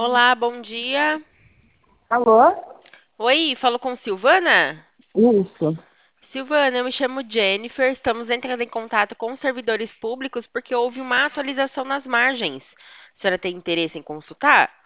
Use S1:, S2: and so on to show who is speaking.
S1: Olá, bom dia.
S2: Alô?
S1: Oi, falo com Silvana?
S2: Isso.
S1: Silvana, eu me chamo Jennifer. Estamos entrando em contato com os servidores públicos porque houve uma atualização nas margens. A senhora tem interesse em consultar?